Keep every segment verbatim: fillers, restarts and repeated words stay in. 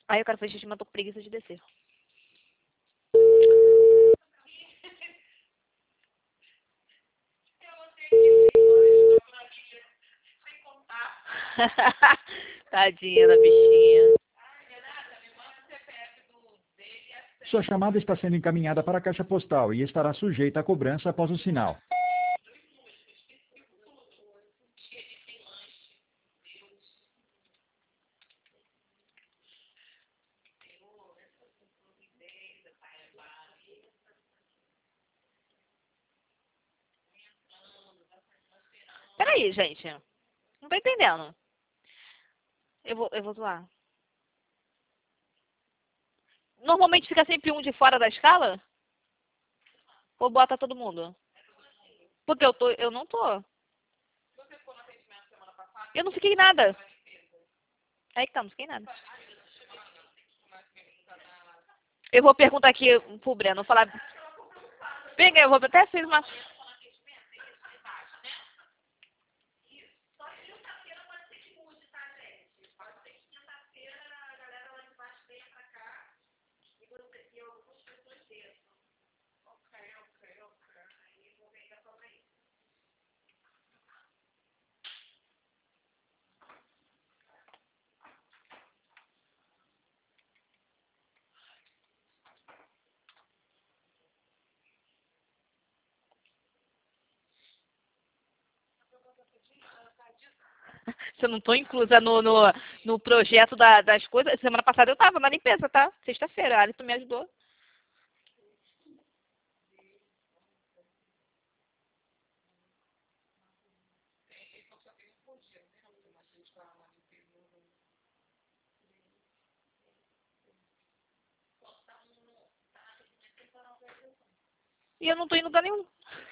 Aí eu quero fazer xixi, mas tô com preguiça de descer. Tadinha da bichinha. Sua chamada está sendo encaminhada para a caixa postal e estará sujeita a cobrança após o sinal. Peraí, gente. Não tô entendendo. Eu vou, eu vou zoar. Normalmente fica sempre um de fora da escala? Ou bota todo mundo? Porque eu tô, eu não tô. Eu não fiquei nada. Aí que tá, não fiquei nada. Eu vou perguntar aqui pro Breno, vou falar. Pega, eu vou até fazer uma. Se eu não tô inclusa no, no, no projeto da, das coisas. Semana passada eu tava na limpeza, tá? Sexta-feira, a Alisson me ajudou. E eu não tô indo lugar nenhum.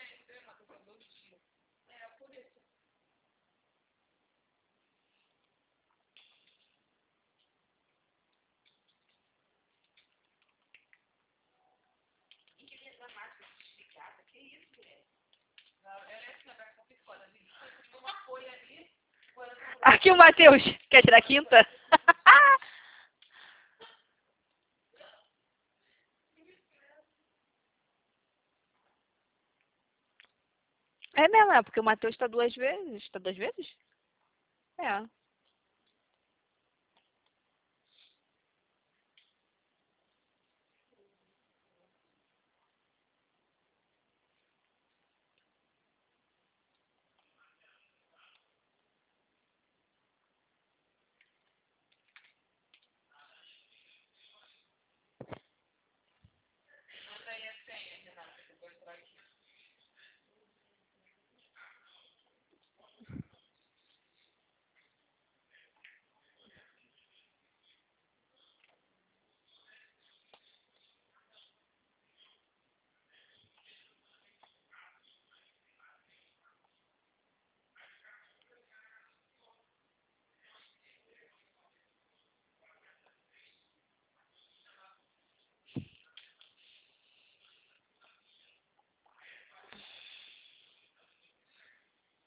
Aqui o Matheus. Quer tirar a quinta? É mesmo, é porque o Matheus tá duas vezes. Tá duas vezes? É.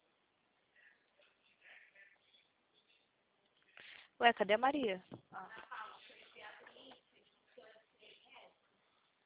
Ué, cadê a Maria? Ah.